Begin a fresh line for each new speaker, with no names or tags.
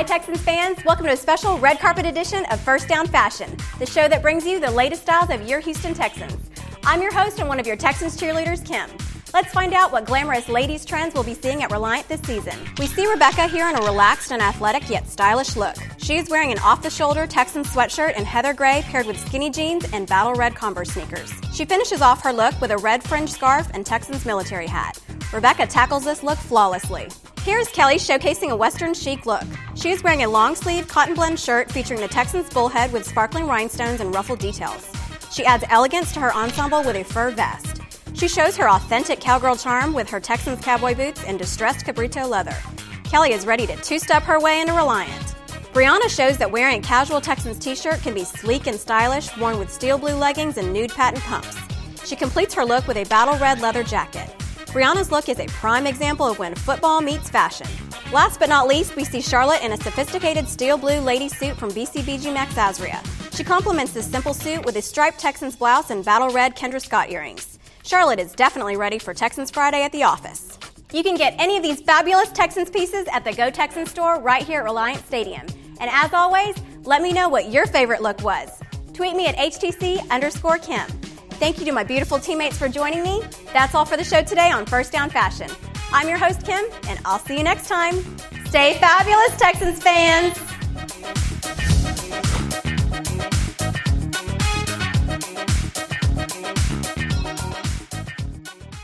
Hi Texans fans, welcome to a special red carpet edition of First Down Fashion, the show that brings you the latest styles of your Houston Texans. I'm your host and one of your Texans cheerleaders, Kim. Let's find out what glamorous ladies trends we'll be seeing at Reliant this season. We see Rebecca here in a relaxed and athletic yet stylish look. She is wearing an off-the-shoulder Texans sweatshirt in heather gray paired with skinny jeans and battle red Converse sneakers. She finishes off her look with a red fringe scarf and Texans military hat. Rebecca tackles this look flawlessly. Here's Kelly showcasing a Western chic look. She is wearing a long-sleeve cotton blend shirt featuring the Texans bullhead with sparkling rhinestones and ruffled details. She adds elegance to her ensemble with a fur vest. She shows her authentic cowgirl charm with her Texans cowboy boots and distressed cabrito leather. Kelly is ready to two-step her way into Reliant. Brianna shows that wearing a casual Texans t-shirt can be sleek and stylish, worn with steel blue leggings and nude patent pumps. She completes her look with a battle red leather jacket. Brianna's look is a prime example of when football meets fashion. Last but not least, we see Charlotte in a sophisticated steel blue lady suit from BCBG Max Azria. She complements this simple suit with a striped Texans blouse and battle red Kendra Scott earrings. Charlotte is definitely ready for Texans Friday at the office. You can get any of these fabulous Texans pieces at the Go Texans store right here at Reliant Stadium. And as always, let me know what your favorite look was. Tweet me at HTC_Kim. Thank you to my beautiful teammates for joining me. That's all for the show today on First Down Fashion. I'm your host, Kim, and I'll see you next time. Stay fabulous, Texans fans!